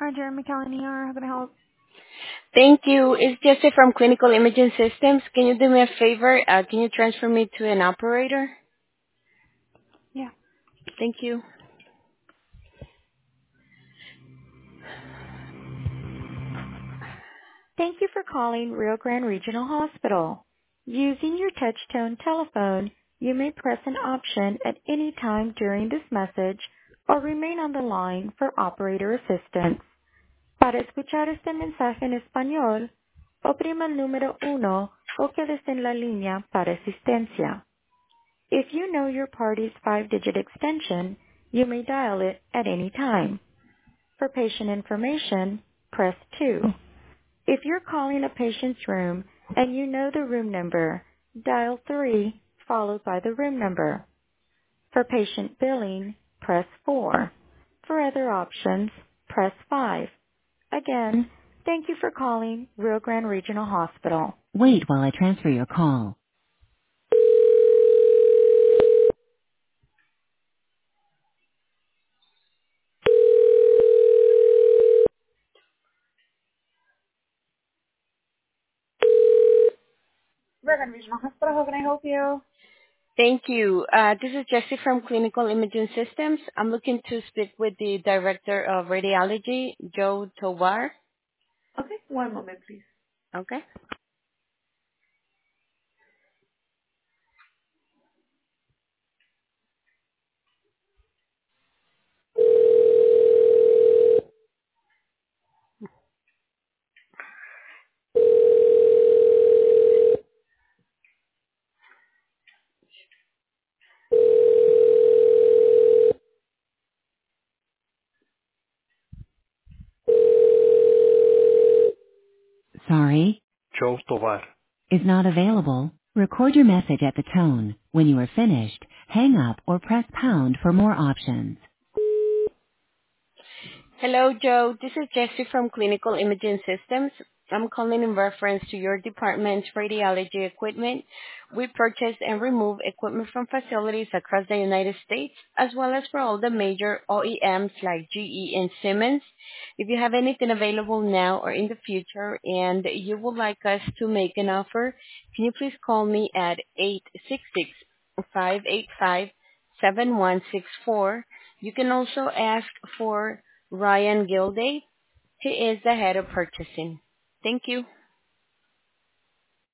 Hi, Jeremy Calaniar. How can I help? Thank you. It's Jesse from Clinical Imaging Systems. Can you do me a favor? Can you transfer me to an operator? Yeah. Thank you. Thank you for calling Rio Grande Regional Hospital. Using your touch-tone telephone, you may press an option at any time during this message or remain on the line for operator assistance. Para escuchar este mensaje en español, oprima el número uno o quédese en la línea para asistencia. If you know your party's 5-digit extension, you may dial it at any time. For patient information, press 2. If you're calling a patient's room and you know the room number, dial 3 followed by the room number. For patient billing, press 4. For other options, press 5. Again, thank you for calling Rio Grande Regional Hospital. Wait while I transfer your call. Rio Grande Regional Hospital, how can I help you? Thank you. This is Jesse from Clinical Imaging Systems. I'm looking to speak with the Director of Radiology, Joe Tovar. Okay, one moment, please. Okay. Sorry, Joe Tovar. is not available. Record your message at the tone. When you are finished, hang up or press pound for more options. Hello, Joe. This is Jessie from Clinical Imaging Systems. I'm calling in reference to your department's radiology equipment. We purchase and remove equipment from facilities across the United States, as well as for all the major OEMs like GE and Siemens. If you have anything available now or in the future and you would like us to make an offer, can you please call me at 866-585-7164. You can also ask for Ryan Gilday. He is the head of purchasing. Thank you.